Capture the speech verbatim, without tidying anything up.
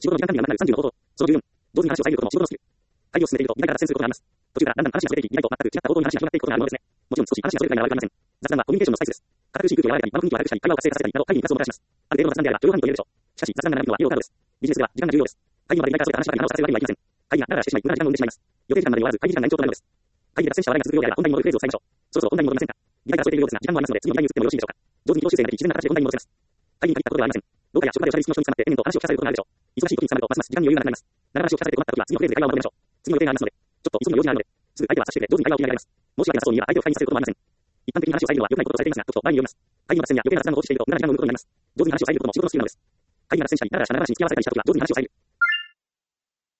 仕事の時間管理がなくなるさんじゅうの方法。そのじゅうよん、上手に話を遮ることも仕事のスキル。会議を進めていると、未来から脱線することがあります。途中からだんだん話がそれていき、未来と全く違った方向に話が広がっていくことがあるものですね。もちろん少し話がそれる場合がありません。雑談はコミュニケーションのスパイスです。堅苦しい空気を和らげたり、場の雰囲気を悪くしたり、会話を活性化させたりなど、会議に活動をもたらします。ある程度の雑談であれば許容範囲と言えるでしょう。しかし、雑談が長引くのは医療カードです。ビジネスでは時間が重要です。会議の場で未来からそれた話ばかり話をさせるわけにはいきません。会議がダラダラしてしまい、無駄な時間を生んでしまいます。予定時間までに終わらず、会議時間が延長となるのです。会議で脱線した話題が続くようであれば、本題に戻るフレーズを伝えましょう。そろそろ本題に戻りませんか。議題からそれているようですが、時間もありますので、次の議題に移ってもよろしいでしょうか。上手に軌道修正ができ、自然な形で本題に戻せます。会議に限ったことではありません。廊下や職場でおしゃべりする人に捕まって延々と話を聞かされることがあるでしょう。忙しい時に捕まると、ますます時間に余裕がなくなります。長話を聞かされて困った時は、次のフレーズで会話をまとめましょう。次の予定がありますので、ちょっと急ぎの用事があるので、すぐ相手は察してくれ、上手に会話を切り上げられます。申し訳なさそうに言えば相手を不快にさせることもありません。一般的に話を遮るのは良くないこととされていますが、時と場合によります。会議の脱線や余計な雑談を放置していると、無駄な時間を生むことになります。上手に話を遮ることも仕事のスキルなのです。会議が脱線したり、ダラダラした長話に付き合わせたりした時は、上手に話を遮る。